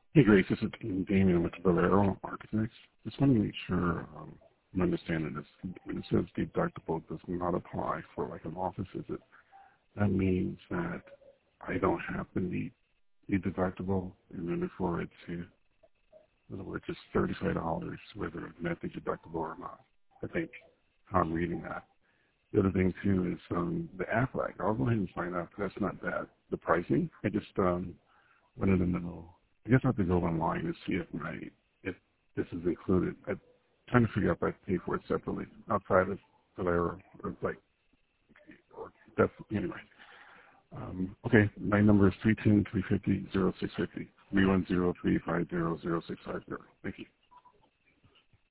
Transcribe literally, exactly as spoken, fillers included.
Hey, Grace, this is Damien with the Valero Architects. Just want to make sure um, I'm understanding this. When it says deductible does not apply for like an office visit, that means that I don't have to meet the deductible in order for it to, in other words, it's thirty-five dollars whether it met the deductible or not. I think how I'm reading that. The other thing too is um, the Aflac. I'll go ahead and sign up. That's not bad. The pricing, I just um, wanted to know. I guess I have to go online and see if my if this is included. I'm trying to figure out if I pay for it separately outside of Valero or like or that's anyway. Um, okay, my number is three ten three fifty zero six fifty three one zero three five zero zero six five zero. Thank you.